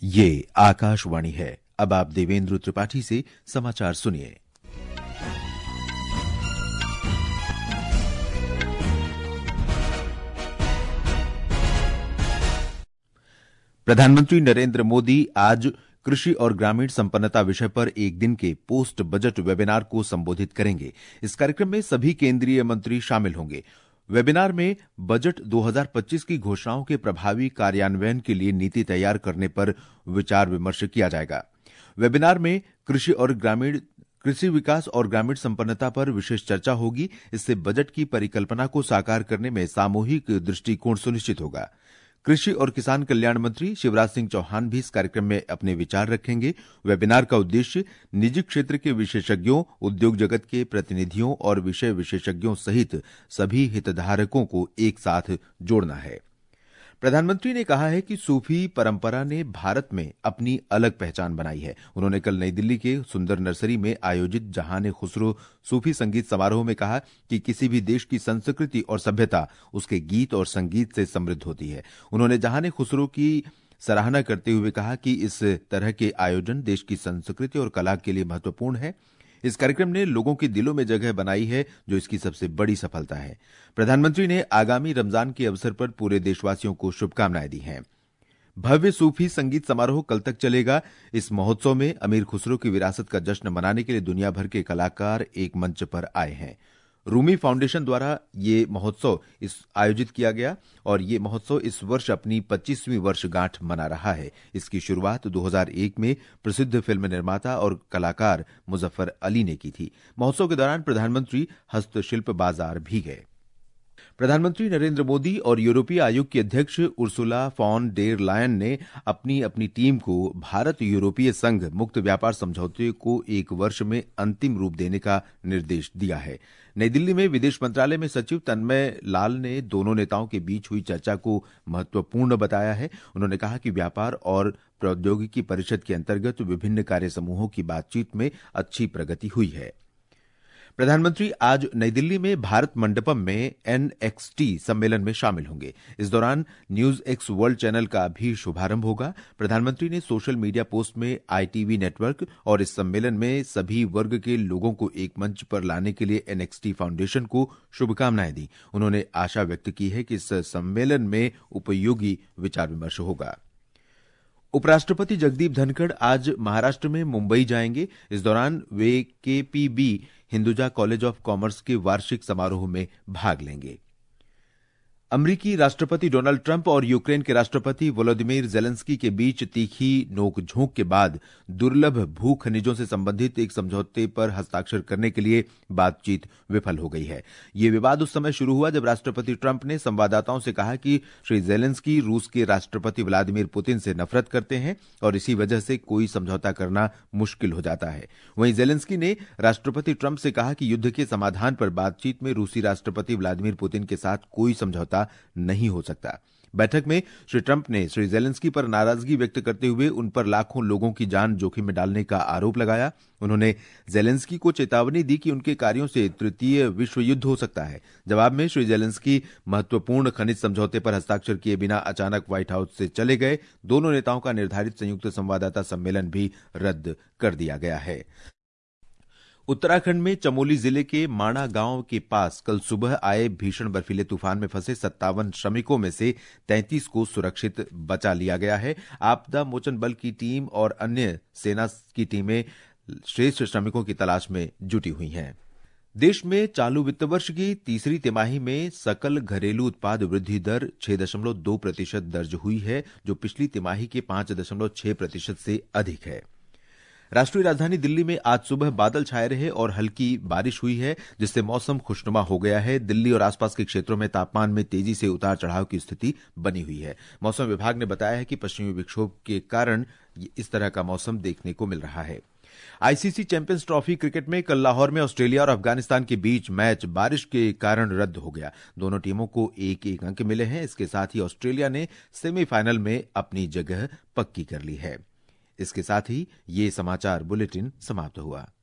ये आकाशवाणी है। अब आप देवेंद्र त्रिपाठी से समाचार सुनिए। प्रधानमंत्री नरेंद्र मोदी आज कृषि और ग्रामीण संपन्नता विषय पर एक दिन के पोस्ट बजट वेबिनार को संबोधित करेंगे। इस कार्यक्रम में सभी केंद्रीय मंत्री शामिल होंगे। वेबिनार में बजट 2025 की घोषणाओं के प्रभावी कार्यान्वयन के लिए नीति तैयार करने पर विचार विमर्श किया जाएगा। वेबिनार में कृषि विकास और ग्रामीण संपन्नता पर विशेष चर्चा होगी। इससे बजट की परिकल्पना को साकार करने में सामूहिक दृष्टिकोण सुनिश्चित होगा। कृषि और किसान कल्याण मंत्री शिवराज सिंह चौहान भी इस कार्यक्रम में अपने विचार रखेंगे। वेबिनार का उद्देश्य निजी क्षेत्र के विशेषज्ञों, उद्योग जगत के प्रतिनिधियों और विषय विशेषज्ञों सहित सभी हितधारकों को एक साथ जोड़ना है। प्रधानमंत्री ने कहा है कि सूफी परंपरा ने भारत में अपनी अलग पहचान बनाई है। उन्होंने कल नई दिल्ली के सुंदर नर्सरी में आयोजित जहान खुसरो सूफी संगीत समारोह में कहा कि किसी भी देश की संस्कृति और सभ्यता उसके गीत और संगीत से समृद्ध होती है। उन्होंने जहान खुसरो की सराहना करते हुए कहा कि इस तरह के आयोजन देश की संस्कृति और कला के लिए महत्वपूर्ण है। इस कार्यक्रम ने लोगों के दिलों में जगह बनाई है, जो इसकी सबसे बड़ी सफलता है। प्रधानमंत्री ने आगामी रमजान के अवसर पर पूरे देशवासियों को शुभकामनाएं दी हैं। भव्य सूफी संगीत समारोह कल तक चलेगा। इस महोत्सव में अमीर खुसरो की विरासत का जश्न मनाने के लिए दुनिया भर के कलाकार एक मंच पर आए हैं। रूमी फाउंडेशन द्वारा ये महोत्सव आयोजित किया गया और ये महोत्सव इस वर्ष अपनी 25वीं वर्षगांठ मना रहा है। इसकी शुरुआत 2001 में प्रसिद्ध फिल्म निर्माता और कलाकार मुजफ्फर अली ने की थी। महोत्सव के दौरान प्रधानमंत्री हस्तशिल्प बाजार भी गए। प्रधानमंत्री नरेंद्र मोदी और यूरोपीय आयोग की अध्यक्ष उर्सुला फॉन डेर लायन ने अपनी टीम को भारत यूरोपीय संघ मुक्त व्यापार समझौते को एक वर्ष में अंतिम रूप देने का निर्देश दिया है। नई दिल्ली में विदेश मंत्रालय में सचिव तन्मय लाल ने दोनों नेताओं के बीच हुई चर्चा को महत्वपूर्ण बताया है। उन्होंने कहा कि व्यापार और प्रौद्योगिकी परिषद के अंतर्गत विभिन्न कार्य समूहों की बातचीत में अच्छी प्रगति हुई है। प्रधानमंत्री आज नई दिल्ली में भारत मंडपम में NXT सम्मेलन में शामिल होंगे। इस दौरान न्यूज एक्स वर्ल्ड चैनल का भी शुभारंभ होगा। प्रधानमंत्री ने सोशल मीडिया पोस्ट में ITV नेटवर्क और इस सम्मेलन में सभी वर्ग के लोगों को एक मंच पर लाने के लिए NXT फाउंडेशन को शुभकामनाएं दी। उन्होंने आशा व्यक्त की है कि इस सम्मेलन में उपयोगी विचार विमर्श होगा। उपराष्ट्रपति जगदीप धनखड़ आज महाराष्ट्र में मुंबई जाएंगे। इस दौरान वे KPB Hinduja college of commerce के वार्षिक समारोह में भाग लेंगे। अमेरिकी राष्ट्रपति डोनाल्ड ट्रंप और यूक्रेन के राष्ट्रपति वोलोदिमीर जेलेंस्की के बीच तीखी नोकझोंक के बाद दुर्लभ भू खनिजों से संबंधित एक समझौते पर हस्ताक्षर करने के लिए बातचीत विफल हो गई है। यह विवाद उस समय शुरू हुआ जब राष्ट्रपति ट्रंप ने संवाददाताओं से कहा कि श्री जेलेंस्की रूस के राष्ट्रपति व्लादिमीर पुतिन से नफरत करते हैं और इसी वजह से कोई समझौता करना मुश्किल हो जाता है। वहीं जेलेंस्की ने राष्ट्रपति ट्रंप से कहा कि युद्ध के समाधान पर बातचीत में रूसी राष्ट्रपति व्लादिमीर पुतिन के साथ कोई समझौता नहीं हो सकता। बैठक में श्री ट्रंप ने श्री जेलेंस्की पर नाराजगी व्यक्त करते हुए उन पर लाखों लोगों की जान जोखिम में डालने का आरोप लगाया। उन्होंने जेलेंस्की को चेतावनी दी कि उनके कार्यों से तृतीय विश्व युद्ध हो सकता है। जवाब में श्री जेलेंस्की महत्वपूर्ण खनिज समझौते पर हस्ताक्षर किए बिना अचानक व्हाइट हाउस से चले गए। दोनों नेताओं का निर्धारित संयुक्त संवाददाता सम्मेलन भी रद्द कर दिया गया है। उत्तराखंड में चमोली जिले के माणा गांव के पास कल सुबह आए भीषण बर्फीले तूफान में फंसे 57 श्रमिकों में से 33 को सुरक्षित बचा लिया गया है। आपदा मोचन बल की टीम और अन्य सेना की टीमें शेष श्रमिकों की तलाश में जुटी हुई हैं। देश में चालू वित्त वर्ष की तीसरी तिमाही में सकल घरेलू उत्पाद वृद्धि दर 6.2% दर्ज हुई है, जो पिछली तिमाही के 5.6% से अधिक है। राष्ट्रीय राजधानी दिल्ली में आज सुबह बादल छाए रहे और हल्की बारिश हुई है, जिससे मौसम खुशनुमा हो गया है। दिल्ली और आसपास के क्षेत्रों में तापमान में तेजी से उतार चढ़ाव की स्थिति बनी हुई है। मौसम विभाग ने बताया है कि पश्चिमी विक्षोभ के कारण इस तरह का मौसम देखने को मिल रहा है। ICC चैंपियंस ट्रॉफी क्रिकेट में कल लाहौर में ऑस्ट्रेलिया और अफगानिस्तान के बीच मैच बारिश के कारण रद्द हो गया। दोनों टीमों को एक एक अंक मिले हैं। इसके साथ ही ऑस्ट्रेलिया ने सेमीफाइनल में अपनी जगह पक्की कर ली है। इसके साथ ही ये समाचार बुलेटिन समाप्त हुआ।